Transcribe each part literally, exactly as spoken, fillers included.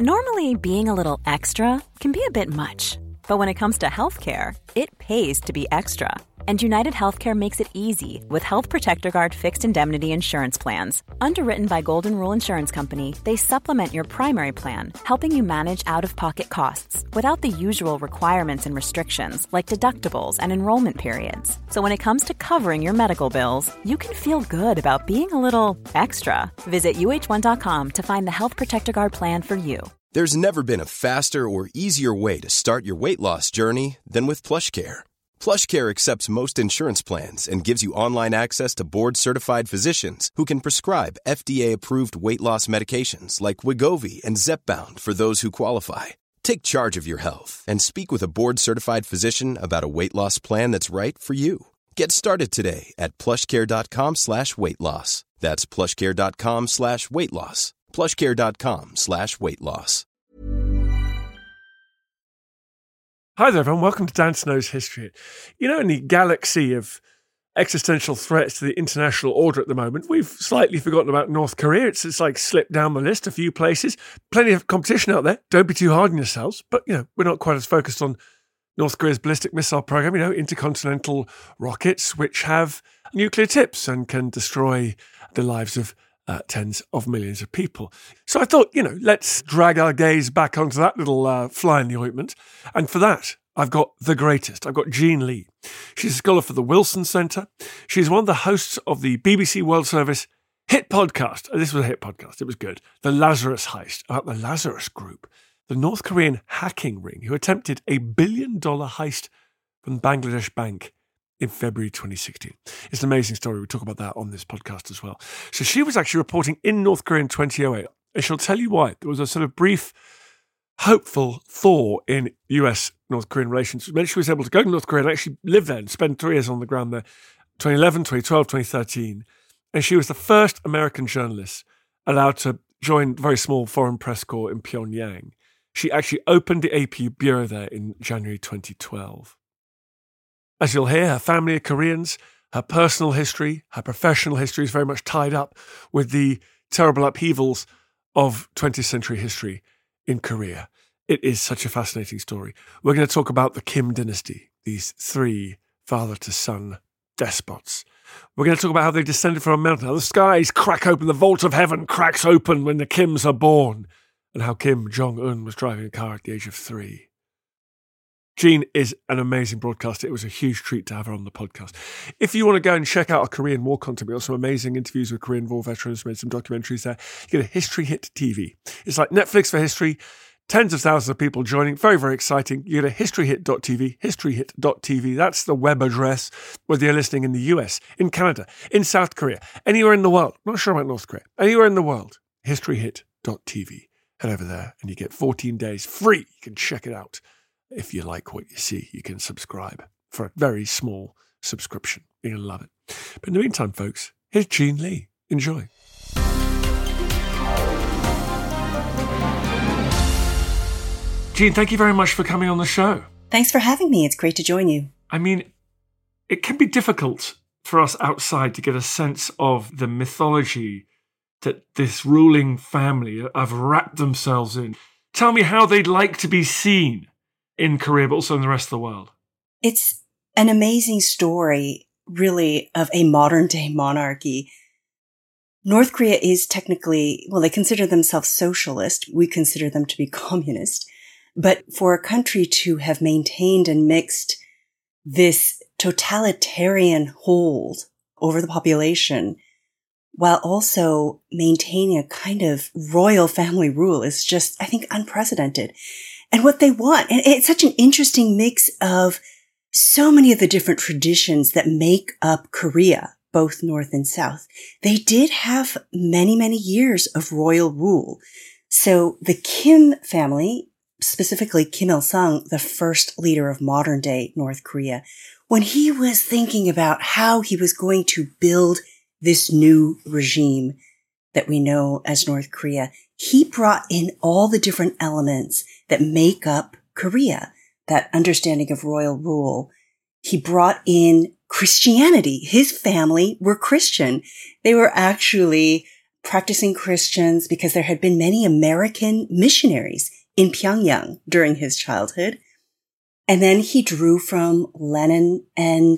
Normally, being a little extra can be a bit much, but when it comes to healthcare, it pays to be extra. And United Healthcare makes it easy with Health Protector Guard fixed indemnity insurance plans. Underwritten by Golden Rule Insurance Company, they supplement your primary plan, helping you manage out-of-pocket costs without the usual requirements and restrictions like deductibles and enrollment periods. So when it comes to covering your medical bills, you can feel good about being a little extra. Visit U H one dot com to find the Health Protector Guard plan for you. There's never been a faster or easier way to start your weight loss journey than with PlushCare. PlushCare accepts most insurance plans and gives you online access to board-certified physicians who can prescribe F D A-approved weight loss medications like Wegovy and Zepbound for those who qualify. Take charge of your health and speak with a board-certified physician about a weight loss plan that's right for you. Get started today at plushcare.com slash weight loss. That's plushcare.com slash weight loss. plushcare.com slash weight loss. Hi there, everyone. Welcome to Dan Snow's History Hit. You know, in the galaxy of existential threats to the international order at the moment, we've slightly forgotten about North Korea. It's, it's like slipped down the list a few places. Plenty of competition out there. Don't be too hard on yourselves. But, you know, we're not quite as focused on North Korea's ballistic missile program, you know, intercontinental rockets, which have nuclear tips and can destroy the lives of Uh, tens of millions of people. So I thought, you know, let's drag our gaze back onto that little uh, fly in the ointment. And for that, I've got the greatest. I've got Jean Lee. She's a scholar for the Wilson Centre. She's one of the hosts of the B B C World Service hit podcast. This was a hit podcast. It was good. The Lazarus Heist, about the Lazarus Group, the North Korean hacking ring who attempted a billion dollar heist from Bangladesh Bank in February twenty sixteen. It's an amazing story. We talk about that on this podcast as well. So she was actually reporting in North Korea in twenty oh eight, and she'll tell you why. There was a sort of brief, hopeful thaw in U S North Korean relations. When she was able to go to North Korea and actually live there and spend three years on the ground there, twenty eleven, twenty twelve, twenty thirteen. And she was the first American journalist allowed to join the very small foreign press corps in Pyongyang. She actually opened the A P bureau there in January twenty twelve. As you'll hear, her family are Koreans, her personal history, her professional history is very much tied up with the terrible upheavals of twentieth century history in Korea. It is such a fascinating story. We're going to talk about the Kim dynasty, these three father-to-son despots. We're going to talk about how they descended from a mountain, how the skies crack open, the vault of heaven cracks open when the Kims are born, and how Kim Jong-un was driving a car at the age of three. Jean is an amazing broadcaster. It was a huge treat to have her on the podcast. If you want to go and check out our Korean War content, we got some amazing interviews with Korean War veterans, made some documentaries there. You get a History Hit T V. It's like Netflix for history, tens of thousands of people joining. Very, very exciting. You go to historyhit dot t v, historyhit dot t v. That's the web address, whether you're listening in the U S, in Canada, in South Korea, anywhere in the world. Not sure about North Korea. Anywhere in the world, historyhit dot t v. Head over there and you get fourteen days free. You can check it out. If you like what you see, you can subscribe for a very small subscription. You're going to love it. But in the meantime, folks, here's Jean Lee. Enjoy. Jean, thank you very much for coming on the show. Thanks for having me. It's great to join you. I mean, it can be difficult for us outside to get a sense of the mythology that this ruling family have wrapped themselves in. Tell me how they'd like to be seen in Korea, but also in the rest of the world. It's an amazing story, really, of a modern-day monarchy. North Korea is technically, well, they consider themselves socialist. We consider them to be communist. But for a country to have maintained and mixed this totalitarian hold over the population while also maintaining a kind of royal family rule is just, I think, unprecedented. And what they want, and it's such an interesting mix of so many of the different traditions that make up Korea, both North and South. They did have many, many years of royal rule. So the Kim family, specifically Kim Il-sung, the first leader of modern day North Korea, when he was thinking about how he was going to build this new regime that we know as North Korea, he brought in all the different elements that make up Korea, that understanding of royal rule. He brought in Christianity. His family were Christian. They were actually practicing Christians because there had been many American missionaries in Pyongyang during his childhood. And then he drew from Lenin and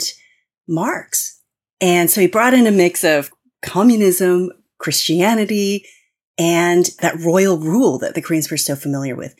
Marx. And so he brought in a mix of communism, Christianity, and that royal rule that the Koreans were so familiar with.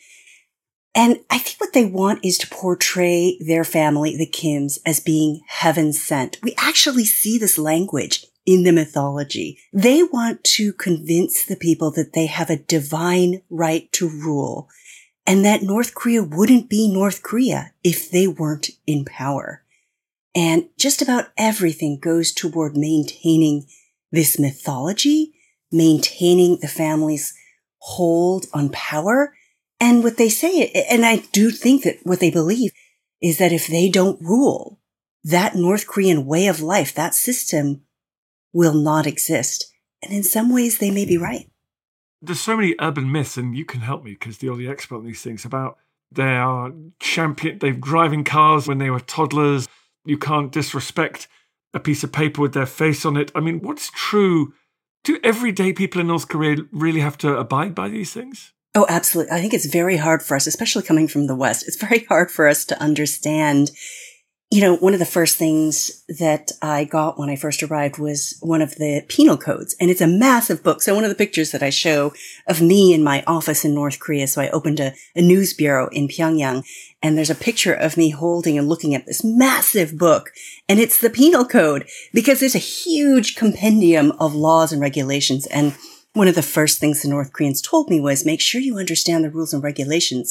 And I think what they want is to portray their family, the Kims, as being heaven sent. We actually see this language in the mythology. They want to convince the people that they have a divine right to rule and that North Korea wouldn't be North Korea if they weren't in power. And just about everything goes toward maintaining this mythology, maintaining the family's hold on power. And what they say, and I do think that what they believe is that if they don't rule, that North Korean way of life, that system will not exist. And in some ways, they may be right. There's so many urban myths, and you can help me because you're the expert on these things, about they are champion, they're driving cars when they were toddlers. You can't disrespect a piece of paper with their face on it. I mean, what's true? Do everyday people in North Korea really have to abide by these things? Oh, absolutely. I think it's very hard for us, especially coming from the West. It's very hard for us to understand. You know, one of the first things that I got when I first arrived was one of the penal codes, and it's a massive book. So one of the pictures that I show of me in my office in North Korea, so I opened a, a news bureau in Pyongyang, and there's a picture of me holding and looking at this massive book, and it's the penal code because there's a huge compendium of laws and regulations. And one of the first things the North Koreans told me was, make sure you understand the rules and regulations.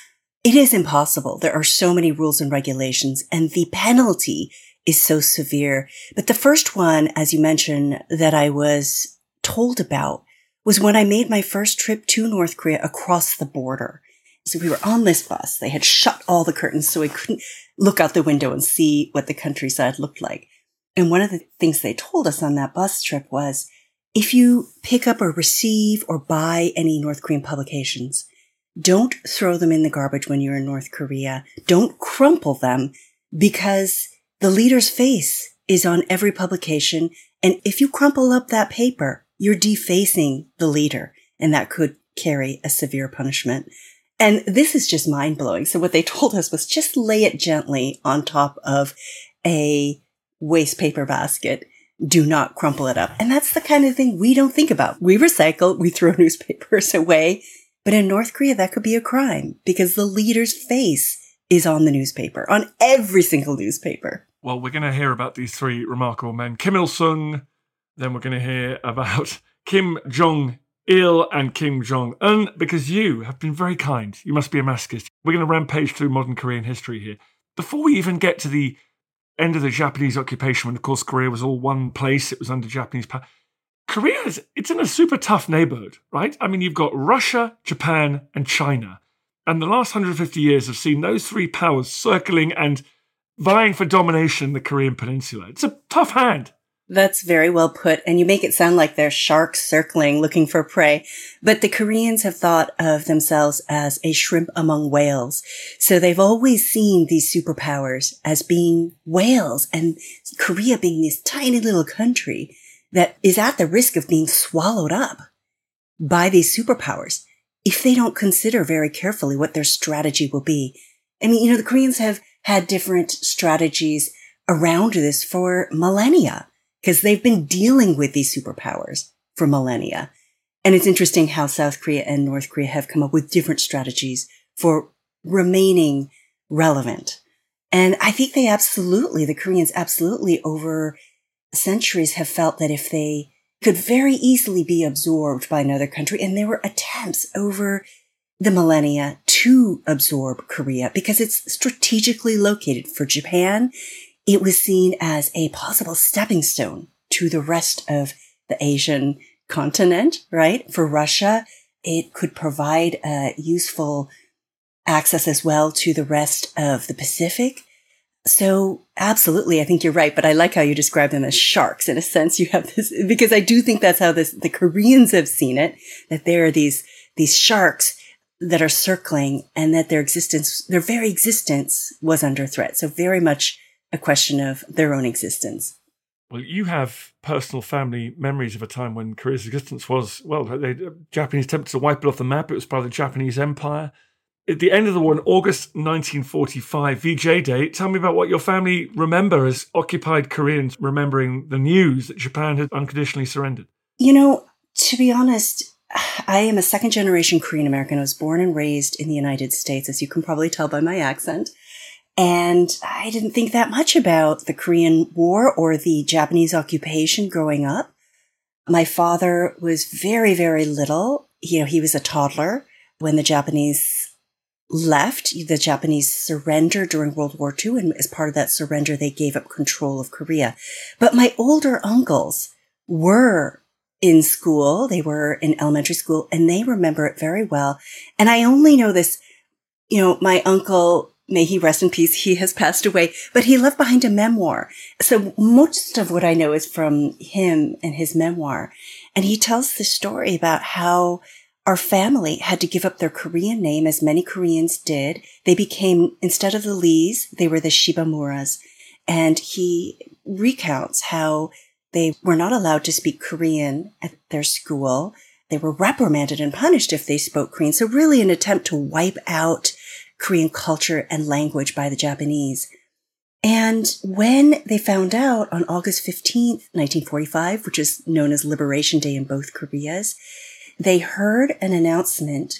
It is impossible. There are so many rules and regulations, and the penalty is so severe. But the first one, as you mentioned, that I was told about was when I made my first trip to North Korea across the border. So we were on this bus. They had shut all the curtains so I couldn't look out the window and see what the countryside looked like. And one of the things they told us on that bus trip was, if you pick up or receive or buy any North Korean publications, don't throw them in the garbage when you're in North Korea. Don't crumple them because the leader's face is on every publication. And if you crumple up that paper, you're defacing the leader, and that could carry a severe punishment. And this is just mind blowing. So what they told us was just lay it gently on top of a waste paper basket. Do not crumple it up. And that's the kind of thing we don't think about. We recycle, we throw newspapers away. But in North Korea, that could be a crime because the leader's face is on the newspaper, on every single newspaper. Well, we're going to hear about these three remarkable men, Kim Il-sung, then we're going to hear about Kim Jong-il and Kim Jong-un, because you have been very kind. You must be a masochist. We're going to rampage through modern Korean history here. Before we even get to the end of the Japanese occupation, when, of course, Korea was all one place, it was under Japanese power. Korea, is, it's in a super tough neighborhood, right? I mean, you've got Russia, Japan, and China. And the last one hundred fifty years have seen those three powers circling and vying for domination in the Korean peninsula. It's a tough hand. That's very well put. And you make it sound like they're sharks circling, looking for prey. But the Koreans have thought of themselves as a shrimp among whales. So they've always seen these superpowers as being whales, and Korea being this tiny little country that is at the risk of being swallowed up by these superpowers if they don't consider very carefully what their strategy will be. I mean, you know, the Koreans have had different strategies around this for millennia because they've been dealing with these superpowers for millennia. And it's interesting how South Korea and North Korea have come up with different strategies for remaining relevant. And I think they absolutely, the Koreans absolutely over centuries have felt that if they could very easily be absorbed by another country, and there were attempts over the millennia to absorb Korea because it's strategically located. For Japan, it was seen as a possible stepping stone to the rest of the Asian continent, right? For Russia, it could provide uh, useful access as well to the rest of the Pacific. So absolutely, I think you're right. But I like how you describe them as sharks. In a sense, you have this, because I do think that's how this, the Koreans have seen it, that there are these, these sharks that are circling and that their existence, their very existence was under threat. So very much a question of their own existence. Well, you have personal family memories of a time when Korea's existence was, well, the Japanese attempted to wipe it off the map. It was part of the Japanese Empire. At the end of the war, in August nineteen forty-five, V J Day, tell me about what your family remember as occupied Koreans remembering the news that Japan had unconditionally surrendered. You know, to be honest, I am a second generation Korean American. I was born and raised in the United States, as you can probably tell by my accent. And I didn't think that much about the Korean War or the Japanese occupation growing up. My father was very, very little. You know, he was a toddler when the Japanese left. The Japanese surrendered during World War Two, and as part of that surrender, they gave up control of Korea. But my older uncles were in school. They were in elementary school, and they remember it very well. And I only know this, you know, my uncle, may he rest in peace, he has passed away, but he left behind a memoir. So most of what I know is from him and his memoir. And he tells the story about how our family had to give up their Korean name, as many Koreans did. They became, instead of the Lees, they were the Shibamuras. And he recounts how they were not allowed to speak Korean at their school. They were reprimanded and punished if they spoke Korean. So really an attempt to wipe out Korean culture and language by the Japanese. And when they found out on August fifteenth, nineteen forty-five, which is known as Liberation Day in both Koreas, they heard an announcement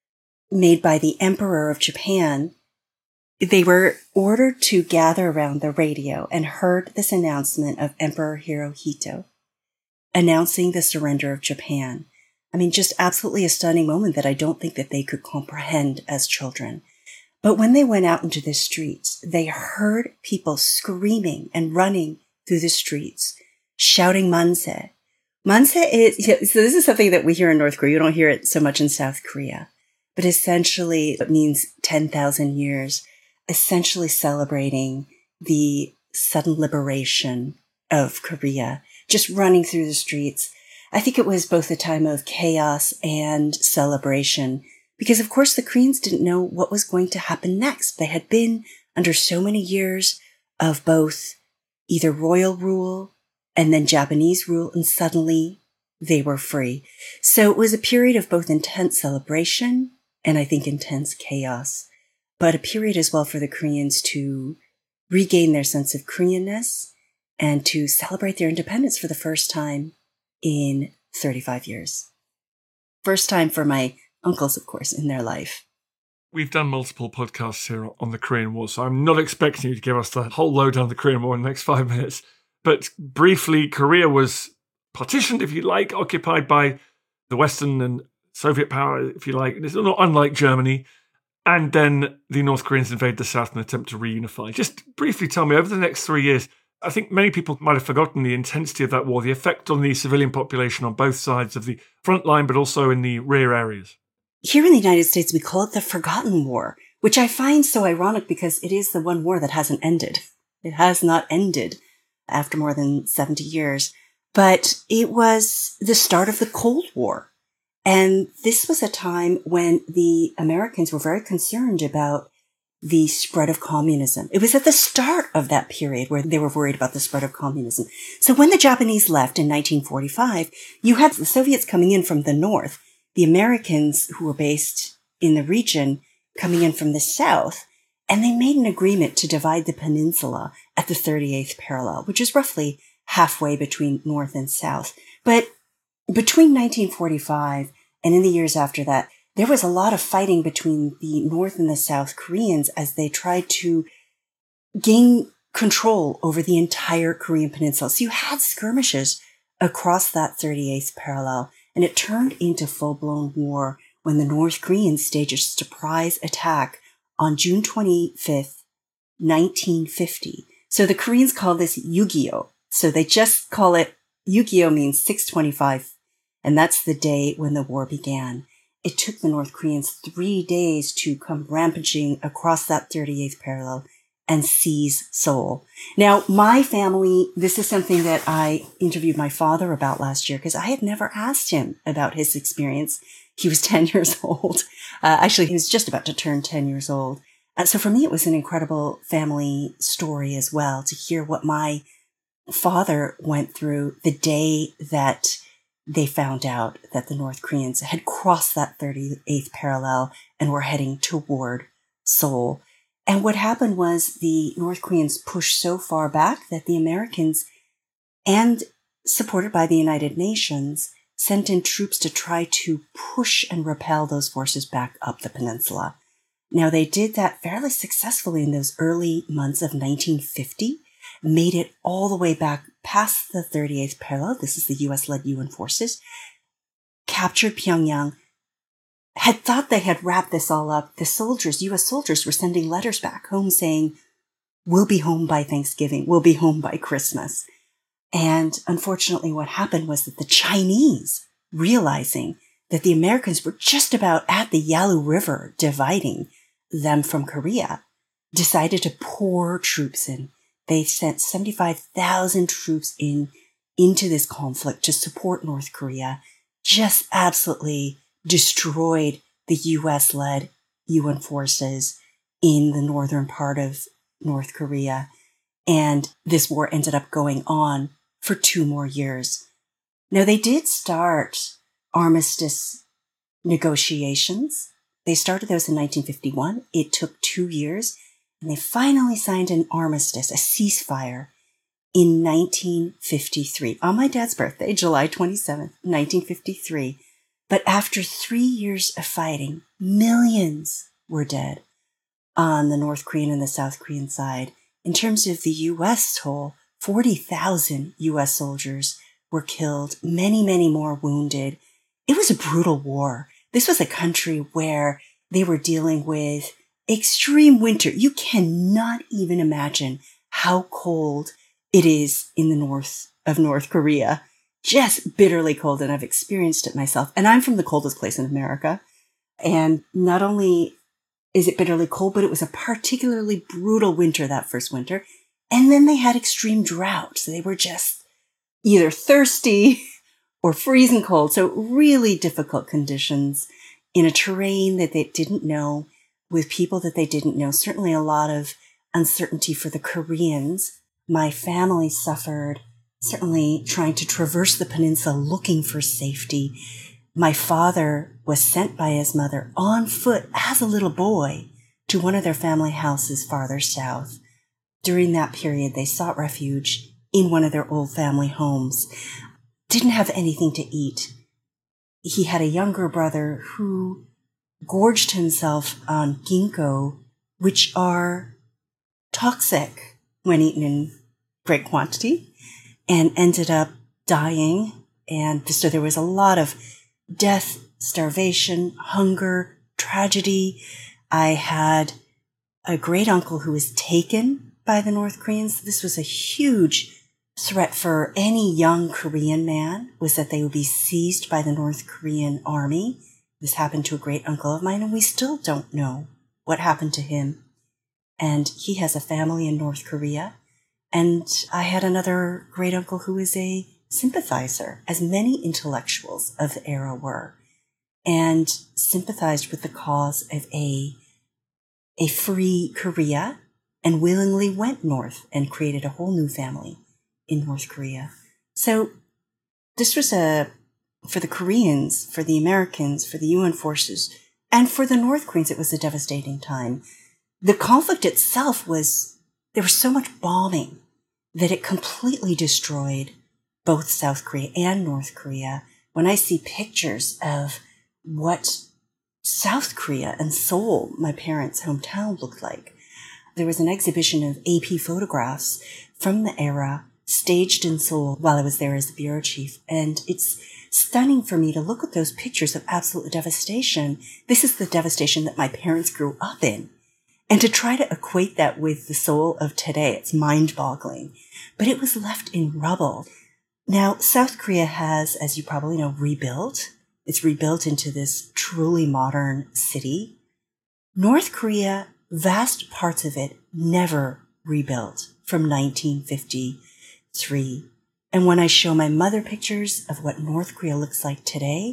made by the Emperor of Japan. They were ordered to gather around the radio and heard this announcement of Emperor Hirohito announcing the surrender of Japan. I mean, just absolutely a stunning moment that I don't think that they could comprehend as children. But when they went out into the streets, they heard people screaming and running through the streets, shouting manse. Manse is, so this is something that we hear in North Korea. You don't hear it so much in South Korea. But essentially, it means ten thousand years, essentially celebrating the sudden liberation of Korea, just running through the streets. I think it was both a time of chaos and celebration, because of course the Koreans didn't know what was going to happen next. They had been under so many years of both either royal rule and then Japanese rule, and suddenly they were free. So it was a period of both intense celebration and I think intense chaos, but a period as well for the Koreans to regain their sense of Koreanness and to celebrate their independence for the first time in thirty-five years. First time for my uncles, of course, in their life. We've done multiple podcasts here on the Korean War, so I'm not expecting you to give us the whole lowdown of the Korean War in the next five minutes. But briefly, Korea was partitioned, if you like, occupied by the Western and Soviet power, if you like. It's not unlike Germany. And then the North Koreans invade the South and attempt to reunify. Just briefly tell me, over the next three years, I think many people might have forgotten the intensity of that war, the effect on the civilian population on both sides of the front line, but also in the rear areas. Here in the United States, we call it the Forgotten War, which I find so ironic because it is the one war that hasn't ended. It has not ended after more than seventy years. But it was the start of the Cold War. And this was a time when the Americans were very concerned about the spread of communism. It was at the start of that period where they were worried about the spread of communism. So when the Japanese left in nineteen forty-five, you had the Soviets coming in from the north, the Americans who were based in the region coming in from the south, and they made an agreement to divide the peninsula at the thirty-eighth parallel, which is roughly halfway between north and south. But between nineteen forty-five and in the years after that, there was a lot of fighting between the North and the South Koreans as they tried to gain control over the entire Korean peninsula. So you had skirmishes across that thirty-eighth parallel, and it turned into full-blown war when the North Koreans staged a surprise attack on June twenty-fifth, nineteen fifty. So the Koreans call this Yu-Gi-Oh! So they just call it, Yu-Gi-Oh! Means six twenty-five, and that's the day when the war began. It took the North Koreans three days to come rampaging across that thirty-eighth parallel and seize Seoul. Now, my family, this is something that I interviewed my father about last year because I had never asked him about his experience. He was ten years old. Uh, actually, he was just about to turn ten years old. Uh, so for me, it was an incredible family story as well to hear what my father went through the day that they found out that the North Koreans had crossed that thirty-eighth parallel and were heading toward Seoul. And what happened was the North Koreans pushed so far back that the Americans, and supported by the United Nations, sent in troops to try to push and repel those forces back up the peninsula. Now, they did that fairly successfully in those early months of nineteen fifty, made it all the way back past the thirty-eighth parallel. This is the U S-led U N forces, captured Pyongyang, had thought they had wrapped this all up. The soldiers, U S soldiers, were sending letters back home saying, we'll be home by Thanksgiving, we'll be home by Christmas. And unfortunately, what happened was that the Chinese, realizing that the Americans were just about at the Yalu River dividing them from Korea, decided to pour troops in. They sent seventy-five thousand troops in into this conflict to support North Korea, just absolutely destroyed the U S-led U N forces in the northern part of North Korea. And this war ended up going on for two more years. Now, they did start armistice negotiations. They started those in nineteen fifty-one. It took two years. And they finally signed an armistice, a ceasefire, in nineteen fifty-three, on my dad's birthday, July twenty-seventh, nineteen fifty-three. But after three years of fighting, millions were dead on the North Korean and the South Korean side. In terms of the U S toll, forty thousand U S soldiers were killed, many, many more wounded. It was a brutal war. This was a country where they were dealing with extreme winter. You cannot even imagine how cold it is in the north of North Korea. Just bitterly cold, and I've experienced it myself. And I'm from the coldest place in America. And not only is it bitterly cold, but it was a particularly brutal winter that first winter. And then they had extreme drought. So they were just either thirsty or freezing cold. So really difficult conditions in a terrain that they didn't know, with people that they didn't know. Certainly a lot of uncertainty for the Koreans. My family suffered, certainly trying to traverse the peninsula looking for safety. My father was sent by his mother on foot as a little boy to one of their family houses farther south. During that period, they sought refuge in one of their old family homes. Didn't have anything to eat. He had a younger brother who gorged himself on ginkgo, which are toxic when eaten in great quantity, and ended up dying. And so there was a lot of death, starvation, hunger, tragedy. I had a great uncle who was taken by the North Koreans. This was a huge threat for any young Korean man, was that they would be seized by the North Korean army. This happened to a great uncle of mine, and we still don't know what happened to him. And he has a family in North Korea. And I had another great uncle who was a sympathizer, as many intellectuals of the era were, and sympathized with the cause of a, a free Korea, and willingly went north and created a whole new family in North Korea. So this was a, for the Koreans, for the Americans, for the U N forces, and for the North Koreans, it was a devastating time. The conflict itself was, there was so much bombing that it completely destroyed both South Korea and North Korea. When I see pictures of what South Korea and Seoul, my parents' hometown, looked like, there was an exhibition of A P photographs from the era staged in Seoul while I was there as the bureau chief. And it's stunning for me to look at those pictures of absolute devastation. This is the devastation that my parents grew up in. And to try to equate that with the Seoul of today, it's mind-boggling. But it was left in rubble. Now, South Korea has, as you probably know, rebuilt. It's rebuilt into this truly modern city. North Korea, vast parts of it, never rebuilt from nineteen fifty-three. And when I show my mother pictures of what North Korea looks like today,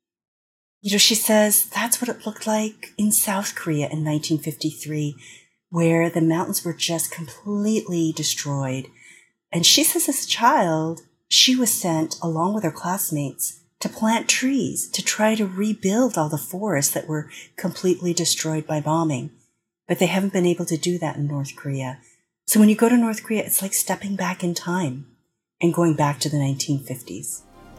you know, she says that's what it looked like in South Korea in nineteen fifty-three, where the mountains were just completely destroyed. And she says as a child, she was sent along with her classmates to plant trees to try to rebuild all the forests that were completely destroyed by bombing. But they haven't been able to do that in North Korea. So when you go to North Korea, it's like stepping back in time and going back to the nineteen fifties.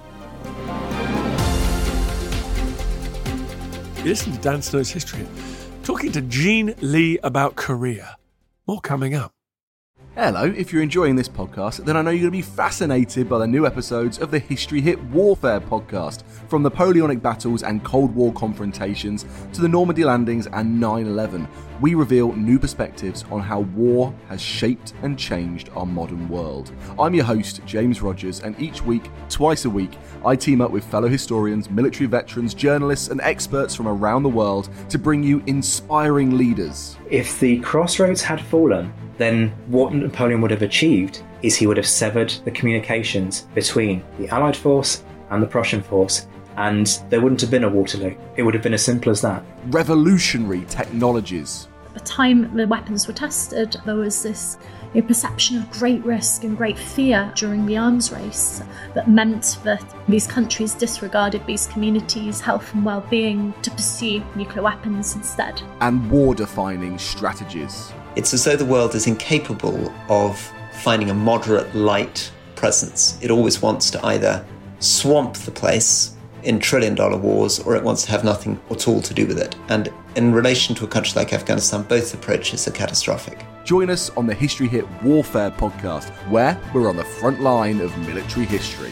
You listen to Dan Snow's History, talking to Jean Lee about Korea. More coming up. Hello, if you're enjoying this podcast, then I know you're going to be fascinated by the new episodes of the History Hit Warfare podcast, from Napoleonic battles and Cold War confrontations to the Normandy landings and nine eleven. We reveal new perspectives on how war has shaped and changed our modern world. I'm your host, James Rogers, and each week, twice a week, I team up with fellow historians, military veterans, journalists, and experts from around the world to bring you inspiring leaders. If the crossroads had fallen, then what Napoleon would have achieved is he would have severed the communications between the Allied force and the Prussian force, and there wouldn't have been a Waterloo. It would have been as simple as that. Revolutionary technologies. At the time the weapons were tested, there was this you know, perception of great risk and great fear during the arms race that meant that these countries disregarded these communities' health and well-being to pursue nuclear weapons instead. And war-defining strategies. It's as though the world is incapable of finding a moderate light presence. It always wants to either swamp the place in trillion-dollar wars, or it wants to have nothing at all to do with it. And in relation to a country like Afghanistan, both approaches are catastrophic. Join us on the History Hit Warfare podcast, where we're on the front line of military history.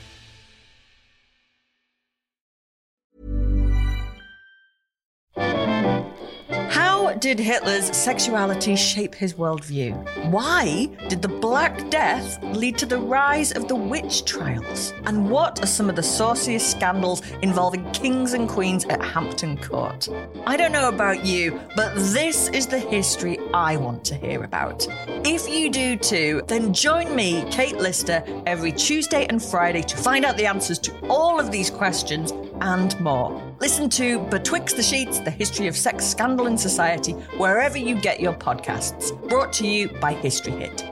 How did Hitler's sexuality shape his worldview? Why did the Black Death lead to the rise of the witch trials? And what are some of the sauciest scandals involving kings and queens at Hampton Court? I don't know about you, but this is the history I want to hear about. If you do too, then join me, Kate Lister, every Tuesday and Friday to find out the answers to all of these questions and more. Listen to Betwixt the Sheets, the history of sex, scandal and society, wherever you get your podcasts. Brought to you by History Hit.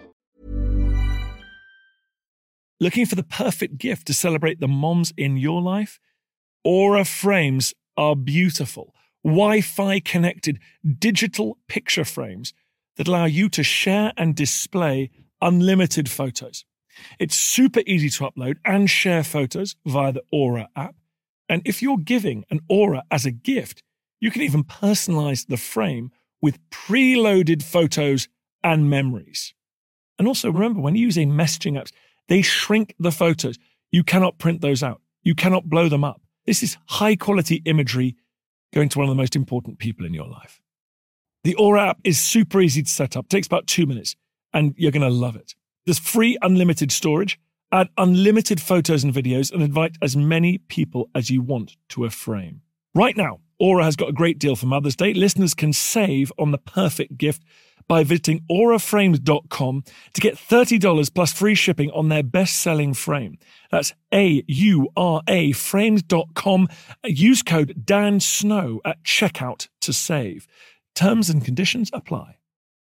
Looking for the perfect gift to celebrate the moms in your life? Aura frames are beautiful, Wi-Fi connected digital picture frames that allow you to share and display unlimited photos. It's super easy to upload and share photos via the Aura app. And if you're giving an Aura as a gift, you can even personalize the frame with preloaded photos and memories. And also remember, when you're using messaging apps, they shrink the photos. You cannot print those out. You cannot blow them up. This is high quality imagery going to one of the most important people in your life. The Aura app is super easy to set up. It takes about two minutes and you're going to love it. There's free unlimited storage. Add unlimited photos and videos and invite as many people as you want to a frame. Right now, Aura has got a great deal for Mother's Day. Listeners can save on the perfect gift by visiting aura frames dot com to get thirty dollars plus free shipping on their best-selling frame. That's A U R A frames dot com. Use code Dan Snow at checkout to save. Terms and conditions apply.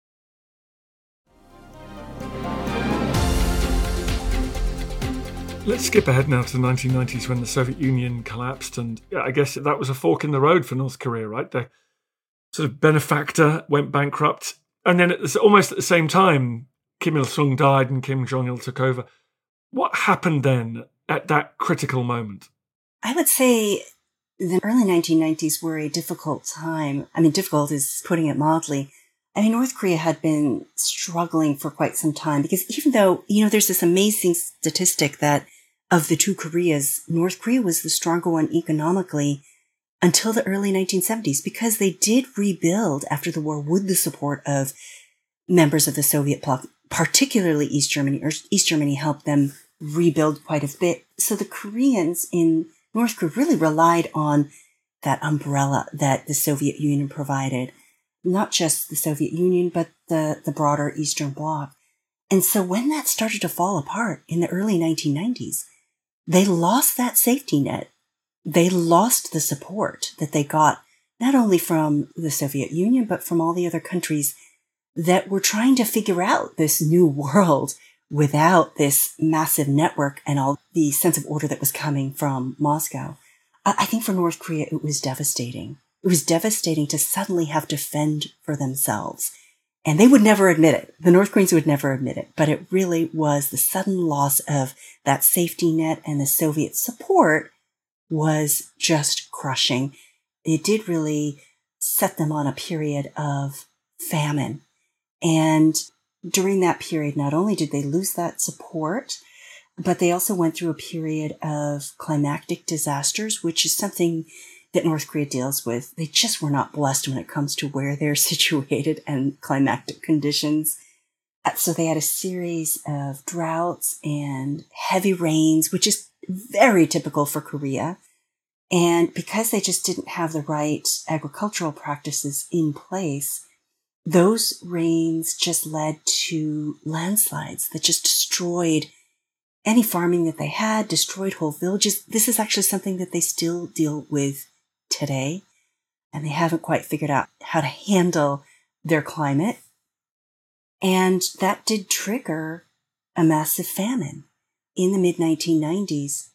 Let's skip ahead now to the nineteen nineties when the Soviet Union collapsed. And yeah, I guess that was a fork in the road for North Korea, right? The sort of benefactor went bankrupt. And then at the, almost at the same time, Kim Il-sung died and Kim Jong-il took over. What happened then at that critical moment? I would say the early nineteen nineties were a difficult time. I mean, difficult is putting it mildly. I mean, North Korea had been struggling for quite some time because even though, you know, there's this amazing statistic that of the two Koreas, North Korea was the stronger one economically until the early nineteen seventies because they did rebuild after the war with the support of members of the Soviet bloc, particularly East Germany, or East Germany helped them rebuild quite a bit. So the Koreans in North Korea really relied on that umbrella that the Soviet Union provided, not just the Soviet Union, but the, the broader Eastern Bloc. And so when that started to fall apart in the early nineteen nineties, they lost that safety net. They lost the support that they got not only from the Soviet Union, but from all the other countries that were trying to figure out this new world without this massive network and all the sense of order that was coming from Moscow. I think for North Korea, it was devastating. It was devastating to suddenly have to fend for themselves. And they would never admit it. The North Koreans would never admit it. But it really was the sudden loss of that safety net, and the Soviet support was just crushing. It did really set them on a period of famine. And during that period, not only did they lose that support, but they also went through a period of climactic disasters, which is something that North Korea deals with. They just were not blessed when it comes to where they're situated and climactic conditions. So they had a series of droughts and heavy rains, which is very typical for Korea. And because they just didn't have the right agricultural practices in place, those rains just led to landslides that just destroyed any farming that they had, destroyed whole villages. This is actually something that they still deal with today, and they haven't quite figured out how to handle their climate. And that did trigger a massive famine in the mid nineteen nineties.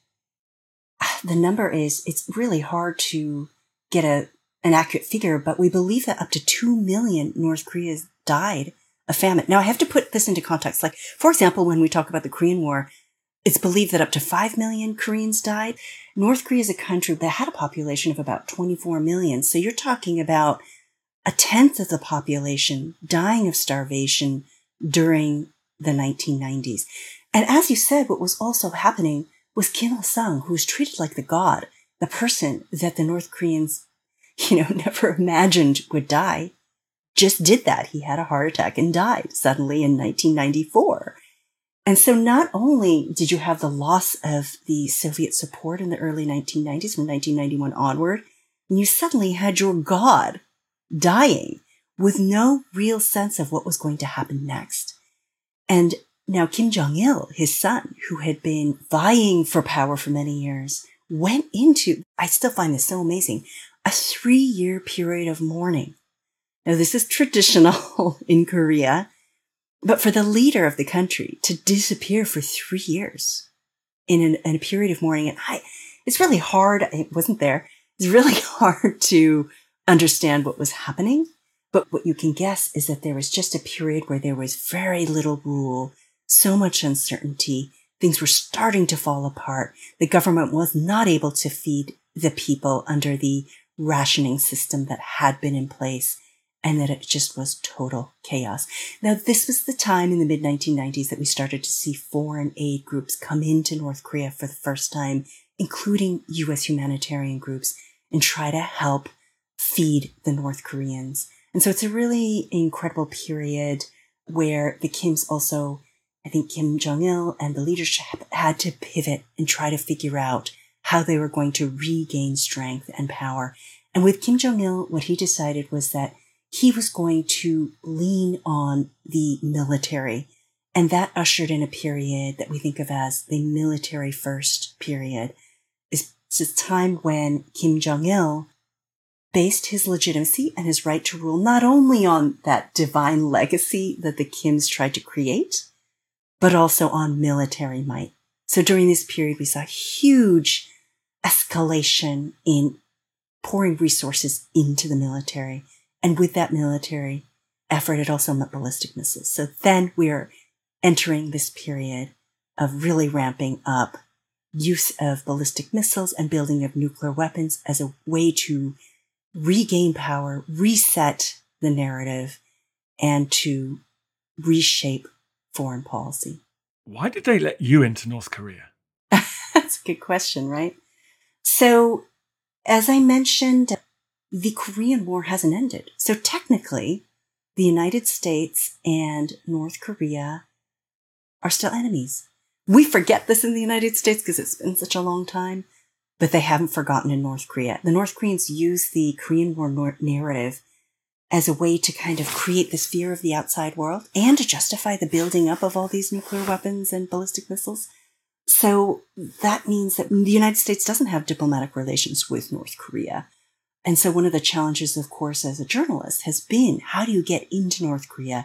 The number is, it's really hard to get a an accurate figure, but we believe that up to two million North Koreans died of famine. Now, I have to put this into context. Like, for example, when we talk about the Korean War, it's believed that up to five million Koreans died. North Korea is a country that had a population of about twenty-four million. So you're talking about a tenth of the population dying of starvation during the nineteen nineties. And as you said, what was also happening was Kim Il-sung, who was treated like the god, the person that the North Koreans, you know, never imagined would die, just did that. He had a heart attack and died suddenly in nineteen ninety-four. And so not only did you have the loss of the Soviet support in the early nineteen nineties, from nineteen ninety-one onward, you suddenly had your god dying with no real sense of what was going to happen next. And now Kim Jong-il, his son, who had been vying for power for many years, went into, I still find this so amazing, a three-year period of mourning. Now, this is traditional in Korea, but for the leader of the country to disappear for three years in, an, in a period of mourning, and I, it's really hard, it wasn't there, it's really hard to understand what was happening. But what you can guess is that there was just a period where there was very little rule, so much uncertainty, things were starting to fall apart. The government was not able to feed the people under the rationing system that had been in place, and that it just was total chaos. Now, this was the time in the mid nineteen nineties that we started to see foreign aid groups come into North Korea for the first time, including U S humanitarian groups, and try to help feed the North Koreans. And so it's a really incredible period where the Kims also, I think Kim Jong-il and the leadership had to pivot and try to figure out how they were going to regain strength and power. And with Kim Jong-il, what he decided was that he was going to lean on the military. And that ushered in a period that we think of as the military first period. It's a time when Kim Jong-il based his legitimacy and his right to rule not only on that divine legacy that the Kims tried to create, but also on military might. So during this period, we saw huge escalation in pouring resources into the military. And with that military effort, it also meant ballistic missiles. So then we are entering this period of really ramping up use of ballistic missiles and building of nuclear weapons as a way to regain power, reset the narrative, and to reshape foreign policy. Why did they let you into North Korea? That's a good question, right? So, as I mentioned, the Korean War hasn't ended. So technically, the United States and North Korea are still enemies. We forget this in the United States because it's been such a long time, but they haven't forgotten in North Korea. The North Koreans use the Korean War narrative as a way to kind of create this fear of the outside world and to justify the building up of all these nuclear weapons and ballistic missiles. So that means that the United States doesn't have diplomatic relations with North Korea. And so one of the challenges, of course, as a journalist has been, how do you get into North Korea?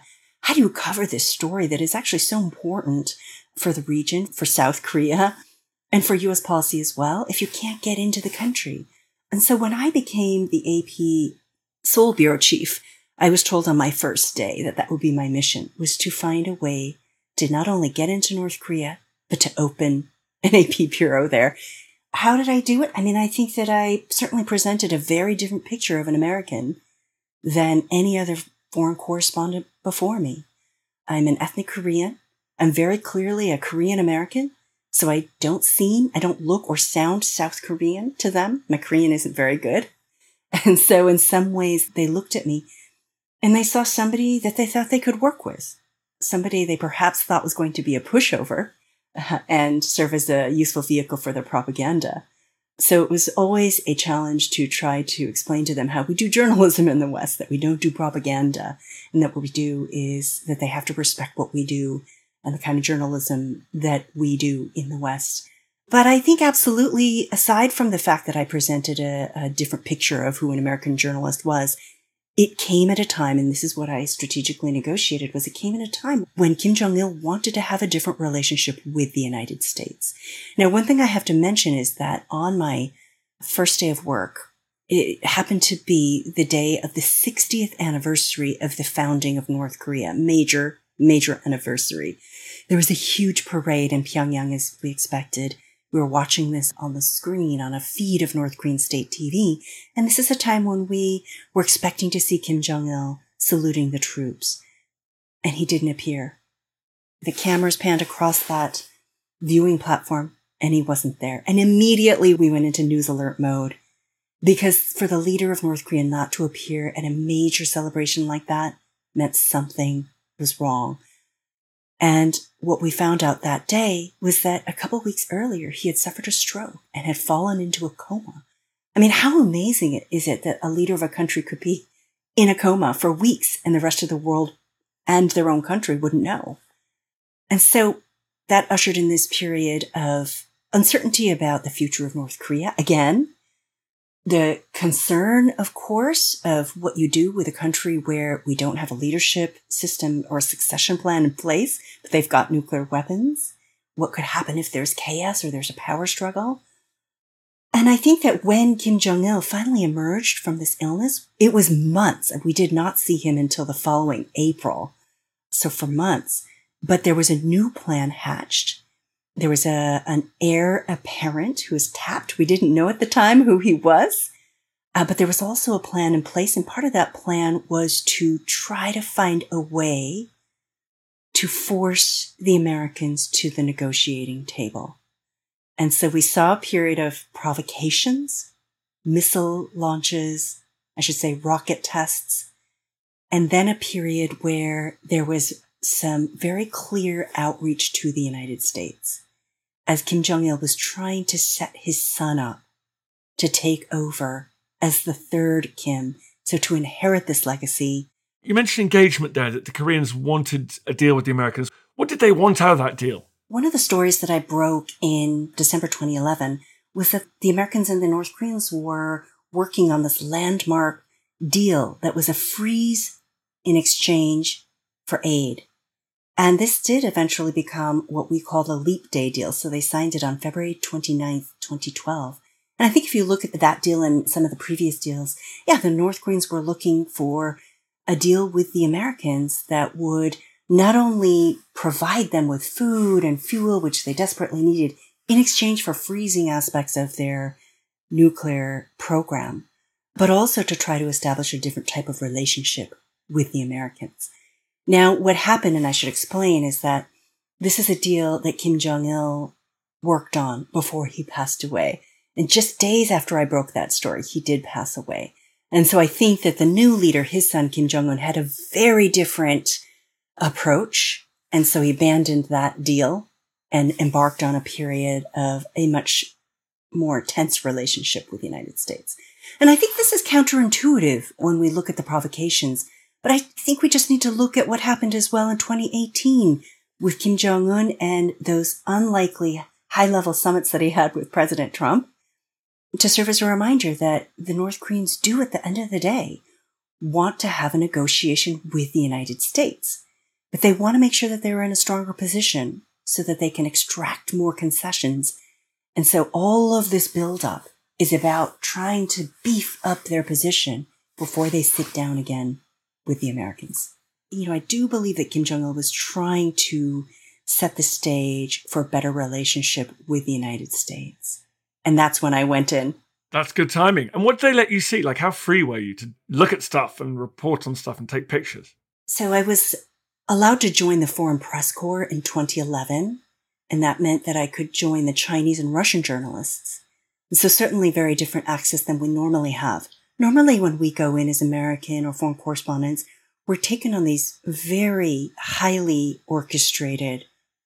how do you cover this story that is actually so important for the region, for South Korea, and for U S policy as well, if you can't get into the country? And so when I became the A P Seoul Bureau Chief, I was told on my first day that that would be my mission, was to find a way to not only get into North Korea, but to open an A P bureau there. How did I do it? I mean, I think that I certainly presented a very different picture of an American than any other foreign correspondent before me. I'm an ethnic Korean. I'm very clearly a Korean American. So I don't seem, I don't look or sound South Korean to them. My Korean isn't very good. And so in some ways they looked at me and they saw somebody that they thought they could work with. Somebody they perhaps thought was going to be a pushover uh, and serve as a useful vehicle for their propaganda. So it was always a challenge to try to explain to them how we do journalism in the West, that we don't do propaganda, and that what we do is that they have to respect what we do and the kind of journalism that we do in the West. But I think absolutely, aside from the fact that I presented a, a different picture of who an American journalist was, it came at a time, and this is what I strategically negotiated, was it came at a time when Kim Jong-il wanted to have a different relationship with the United States. Now, one thing I have to mention is that on my first day of work, it happened to be the day of the sixtieth anniversary of the founding of North Korea, major, major anniversary. There was a huge parade in Pyongyang, as we expected. We were watching this on the screen on a feed of North Korean state T V. And this is a time when we were expecting to see Kim Jong-il saluting the troops. And he didn't appear. The cameras panned across that viewing platform and he wasn't there. And immediately we went into news alert mode, because for the leader of North Korea not to appear at a major celebration like that meant something was wrong. And what we found out that day was that a couple of weeks earlier, he had suffered a stroke and had fallen into a coma. I mean, how amazing is it that a leader of a country could be in a coma for weeks and the rest of the world and their own country wouldn't know? And so that ushered in this period of uncertainty about the future of North Korea. Again, the concern, of course, of what you do with a country where we don't have a leadership system or a succession plan in place, but they've got nuclear weapons. What could happen if there's chaos or there's a power struggle? And I think that when Kim Jong-il finally emerged from this illness, it was months, and we did not see him until the following April. So for months. But there was a new plan hatched. There was a an heir apparent who was tapped. We didn't know at the time who he was. Uh, but there was also a plan in place. And part of that plan was to try to find a way to force the Americans to the negotiating table. And so we saw a period of provocations, missile launches, I should say rocket tests, and then a period where there was some very clear outreach to the United States as Kim Jong-il was trying to set his son up to take over as the third Kim, so to inherit this legacy. You mentioned engagement there, that the Koreans wanted a deal with the Americans. What did they want out of that deal? One of the stories that I broke in December twenty eleven was that the Americans and the North Koreans were working on this landmark deal that was a freeze in exchange for aid. And this did eventually become what we call the Leap Day deal. So they signed it on February twenty-ninth, twenty twelve. And I think if you look at that deal and some of the previous deals, yeah, the North Koreans were looking for a deal with the Americans that would not only provide them with food and fuel, which they desperately needed, in exchange for freezing aspects of their nuclear program, but also to try to establish a different type of relationship with the Americans. Now, what happened, and I should explain, is that this is a deal that Kim Jong-il worked on before he passed away. And just days after I broke that story, he did pass away. And so I think that the new leader, his son, Kim Jong-un, had a very different approach. And so he abandoned that deal and embarked on a period of a much more tense relationship with the United States. And I think this is counterintuitive when we look at the provocations. But I think we just need to look at what happened as well in twenty eighteen with Kim Jong-un and those unlikely high-level summits that he had with President Trump to serve as a reminder that the North Koreans do, at the end of the day, want to have a negotiation with the United States. but they want to make sure that they're in a stronger position so that they can extract more concessions. And so all of this buildup is about trying to beef up their position before they sit down again with the Americans. You know, I do believe that Kim Jong-il was trying to set the stage for a better relationship with the United States. And that's when I went in. That's good timing. And what did they let you see? Like, how free were you to look at stuff and report on stuff and take pictures? So I was allowed to join the Foreign Press Corps in twenty eleven, and that meant that I could join the Chinese and Russian journalists. And so certainly very different access than we normally have. Normally when we go in as American or foreign correspondents, we're taken on these very highly orchestrated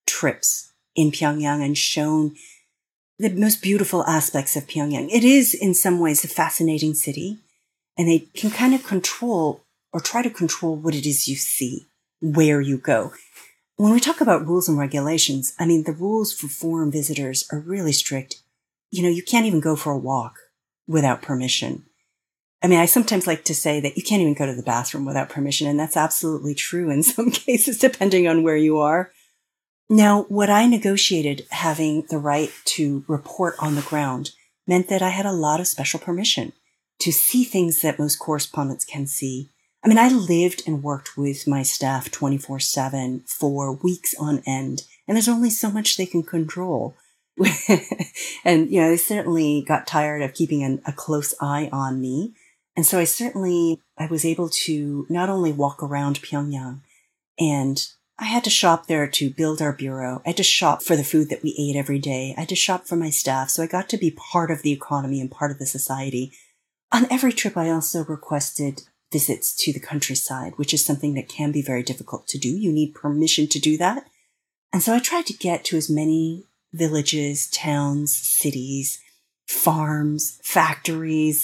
trips in Pyongyang and shown the most beautiful aspects of Pyongyang. It is in some ways a fascinating city, and they can kind of control or try to control what it is you see, where you go. When we talk about rules and regulations, I mean, the rules for foreign visitors are really strict. You know, you can't even go for a walk without permission. I mean, I sometimes like to say that you can't even go to the bathroom without permission, and that's absolutely true in some cases, depending on where you are. Now, what I negotiated, having the right to report on the ground, meant that I had a lot of special permission to see things that most correspondents can see. I mean, I lived and worked with my staff twenty-four seven for weeks on end, and there's only so much they can control. And, you know, they certainly got tired of keeping an, a close eye on me. And so I certainly, I was able to not only walk around Pyongyang, and I had to shop there to build our bureau. I had to shop for the food that we ate every day. I had to shop for my staff. So I got to be part of the economy and part of the society. On every trip, I also requested visits to the countryside, which is something that can be very difficult to do. You need permission to do that. And so I tried to get to as many villages, towns, cities, farms, factories,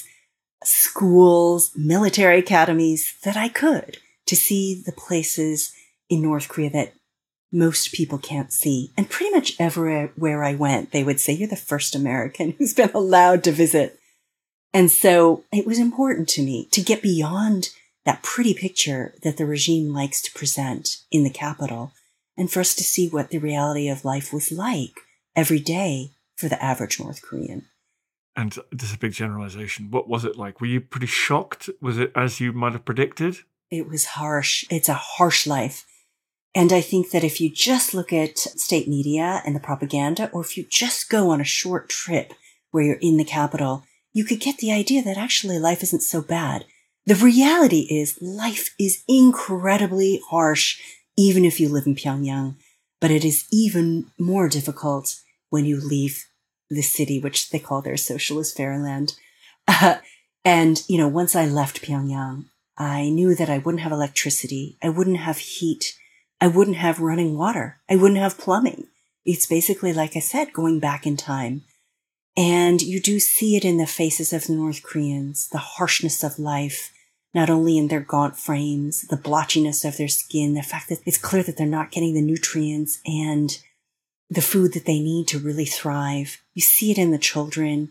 schools, military academies that I could to see the places in North Korea that most people can't see. And pretty much everywhere I went, they would say, you're the first American who's been allowed to visit. And so it was important to me to get beyond that pretty picture that the regime likes to present in the capital, and for us to see what the reality of life was like every day for the average North Korean. And this is a big generalization. What was it like? Were you pretty shocked? Was it as you might have predicted? It was harsh. It's a harsh life. And I think that if you just look at state media and the propaganda, or if you just go on a short trip where you're in the capital, you could get the idea that actually life isn't so bad. The reality is life is incredibly harsh, even if you live in Pyongyang. But it is even more difficult when you leave the city, which they call their socialist fairyland. Uh, and, you know, once I left Pyongyang, I knew that I wouldn't have electricity. I wouldn't have heat. I wouldn't have running water. I wouldn't have plumbing. It's basically, like I said, going back in time. And you do see it in the faces of the North Koreans, the harshness of life, not only in their gaunt frames, the blotchiness of their skin, the fact that it's clear that they're not getting the nutrients and the food that they need to really thrive. You see it in the children.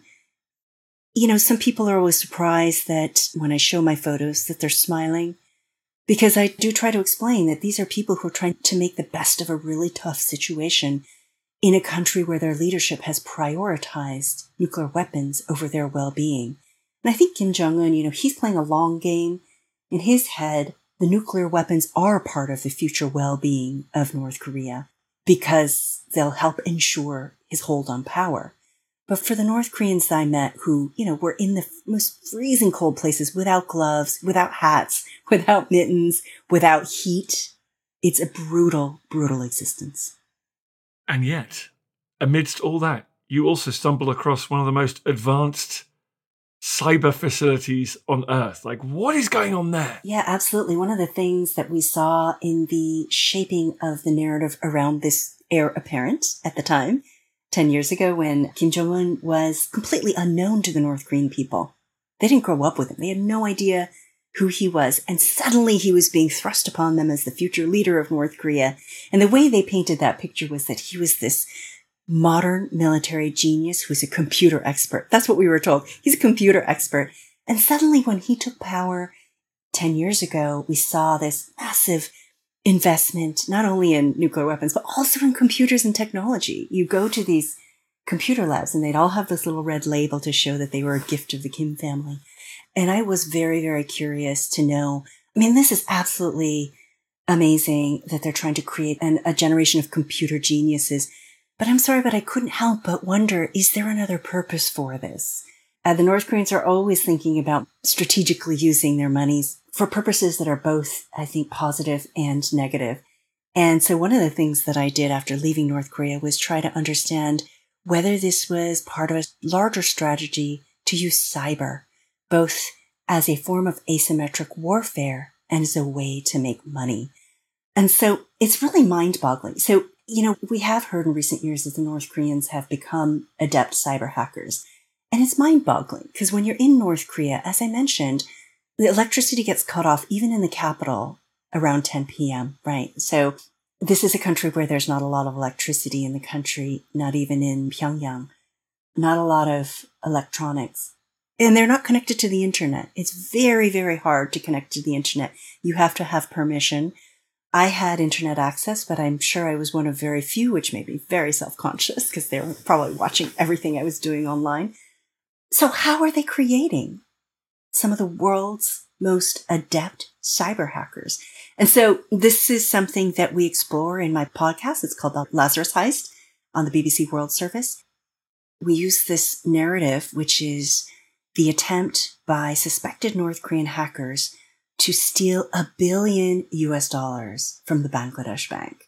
You know, some people are always surprised that when I show my photos that they're smiling, because I do try to explain that these are people who are trying to make the best of a really tough situation in a country where their leadership has prioritized nuclear weapons over their well-being. And I think Kim Jong-un, you know, he's playing a long game. In his head, the nuclear weapons are part of the future well-being of North Korea because they'll help ensure his hold on power. But for the North Koreans that I met who, you know, were in the most freezing cold places without gloves, without hats, without mittens, without heat, it's a brutal, brutal existence. And yet, amidst all that, you also stumble across one of the most advanced cyber facilities on Earth. Like, what is going on there? Yeah, absolutely. One of the things that we saw in the shaping of the narrative around this heir apparent at the time, ten years ago, when Kim Jong-un was completely unknown to the North Korean people. They didn't grow up with him. They had no idea who he was. And suddenly he was being thrust upon them as the future leader of North Korea. And the way they painted that picture was that he was this modern military genius who's a computer expert. That's what we were told. He's a computer expert. And suddenly when he took power ten years ago, we saw this massive investment, not only in nuclear weapons, but also in computers and technology. You go to these computer labs and they'd all have this little red label to show that they were a gift of the Kim family. And I was very, very curious to know, I mean, this is absolutely amazing that they're trying to create an, a generation of computer geniuses. But I'm sorry, but I couldn't help but wonder, is there another purpose for this? Uh, the North Koreans are always thinking about strategically using their monies for purposes that are both, I think, positive and negative. And so one of the things that I did after leaving North Korea was try to understand whether this was part of a larger strategy to use cyber, both as a form of asymmetric warfare and as a way to make money. And so it's really mind-boggling. So, you know, we have heard in recent years that the North Koreans have become adept cyber hackers. And it's mind-boggling because when you're in North Korea, as I mentioned, the electricity gets cut off even in the capital around ten p.m., right? So this is a country where there's not a lot of electricity in the country, not even in Pyongyang, not a lot of electronics. And they're not connected to the internet. It's very, very hard to connect to the internet. You have to have permission. I had internet access, but I'm sure I was one of very few, which made me very self-conscious because they were probably watching everything I was doing online. So how are they creating some of the world's most adept cyber hackers? And so this is something that we explore in my podcast. It's called The Lazarus Heist on the B B C World Service. We use this narrative, which is the attempt by suspected North Korean hackers to steal a billion U S dollars from the Bangladesh bank.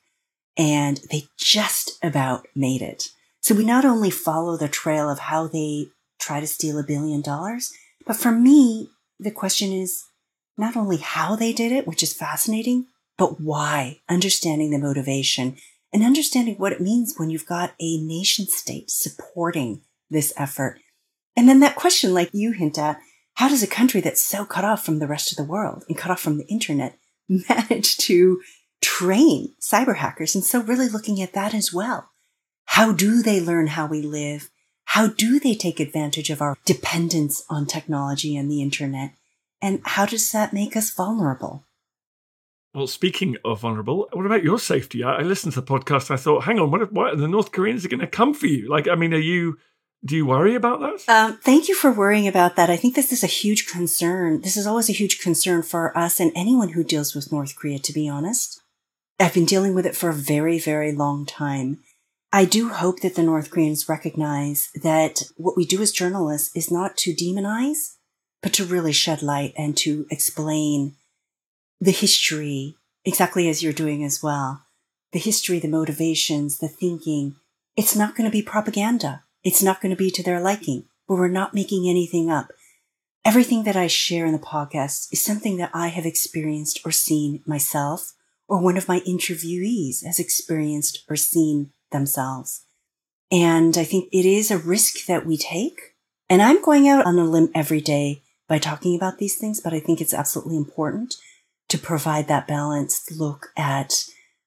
And they just about made it. So we not only follow the trail of how they try to steal a billion dollars, but for me, the question is not only how they did it, which is fascinating, but why, understanding the motivation and understanding what it means when you've got a nation state supporting this effort. And then that question, like you hint at, how does a country that's so cut off from the rest of the world and cut off from the internet manage to train cyber hackers? And so really looking at that as well. How do they learn how we live? How do they take advantage of our dependence on technology and the internet? And how does that make us vulnerable? Well, speaking of vulnerable, what about your safety? I, I listened to the podcast and I thought, hang on, what, if, what are the North Koreans are going to come for you? Like, I mean, are you... Do you worry about that? Um, thank you for worrying about that. I think this is a huge concern. This is always a huge concern for us and anyone who deals with North Korea, to be honest. I've been dealing with it for a very, very long time. I do hope that the North Koreans recognize that what we do as journalists is not to demonize, but to really shed light and to explain the history, exactly as you're doing as well. The history, the motivations, the thinking. It's not going to be propaganda. It's not going to be to their liking, but we're not making anything up. Everything that I share in the podcast is something that I have experienced or seen myself, or one of my interviewees has experienced or seen themselves. And I think it is a risk that we take. And I'm going out on a limb every day by talking about these things, but I think it's absolutely important to provide that balanced look at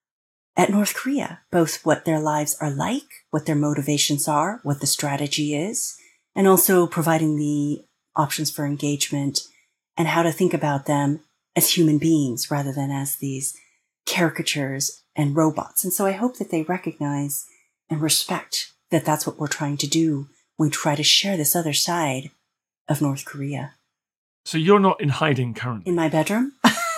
at North Korea, both what their lives are like, what their motivations are, what the strategy is, and also providing the options for engagement and how to think about them as human beings rather than as these caricatures and robots. And so I hope that they recognize and respect that that's what we're trying to do when we try to share this other side of North Korea. So you're not in hiding currently? In my bedroom?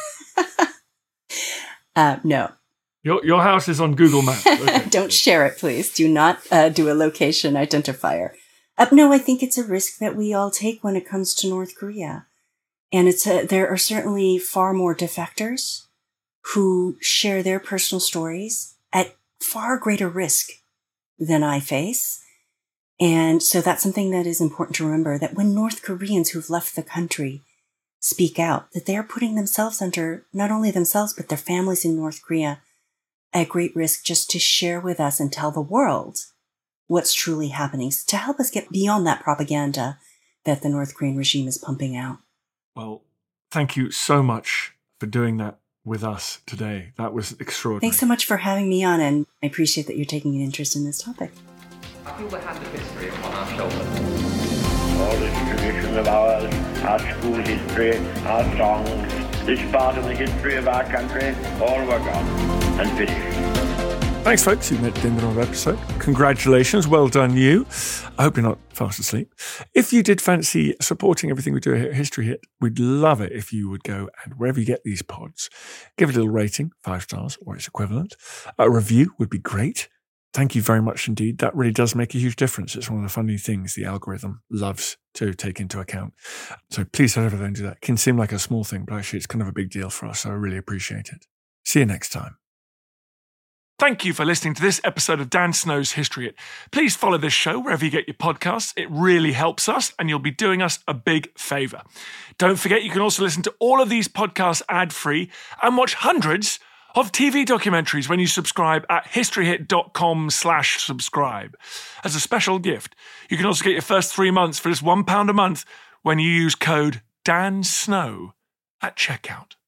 uh, no. Your your house is on Google Maps. Okay. Don't share it, please. Do not uh, do a location identifier. Uh, no, I think it's a risk that we all take when it comes to North Korea. And it's a, there are certainly far more defectors who share their personal stories at far greater risk than I face. And so that's something that is important to remember, that when North Koreans who've left the country speak out, that they are putting themselves under, not only themselves, but their families in North Korea at great risk just to share with us and tell the world what's truly happening, to help us get beyond that propaganda that the North Korean regime is pumping out. Well, thank you so much for doing that with us today. That was extraordinary. Thanks so much for having me on, and I appreciate that you're taking an interest in this topic. I feel the hand of history upon our shoulders. All this tradition of ours, our school history, our songs, this part of the history of our country, all were gone and finished. Thanks, folks. You've made it in another episode. Congratulations. Well done, you. I hope you're not fast asleep. If you did fancy supporting everything we do here at History Hit, we'd love it if you would go and wherever you get these pods, give it a little rating, five stars or its equivalent. A review would be great. Thank you very much indeed. That really does make a huge difference. It's one of the funny things the algorithm loves to take into account. So please head over there and do that. It can seem like a small thing, but actually it's kind of a big deal for us. So I really appreciate it. See you next time. Thank you for listening to this episode of Dan Snow's History Hit. Please follow this show wherever you get your podcasts. It really helps us and you'll be doing us a big favour. Don't forget you can also listen to all of these podcasts ad-free and watch hundreds of T V documentaries when you subscribe at historyhit.com slash subscribe. As a special gift, you can also get your first three months for just one pound a month when you use code DANSNOW at checkout.